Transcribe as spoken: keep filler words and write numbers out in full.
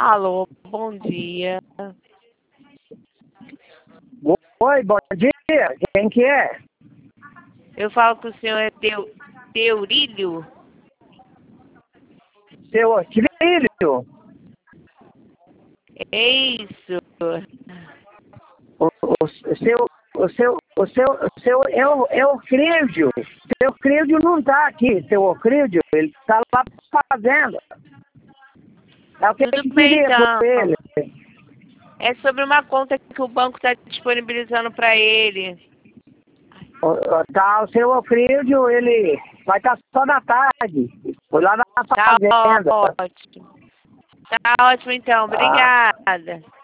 Alô, bom dia. Oi, bom dia. Quem que é? Eu falo que o senhor é teu, Teurílio. Seu Otílio? É isso. O, o, o seu, o seu, o seu, o seu, é o, é o Crídio. Seu Crídio não tá aqui, seu Crídio, ele tá lá fazendo. É o que Tudo que bem, queria então. com ele? É sobre uma conta que o banco está disponibilizando para ele. O, o, tá, o seu Crídio, ele vai estar só da tarde. Foi lá na Tá fazenda. ótimo. Tá ótimo, então. Ah. Obrigada.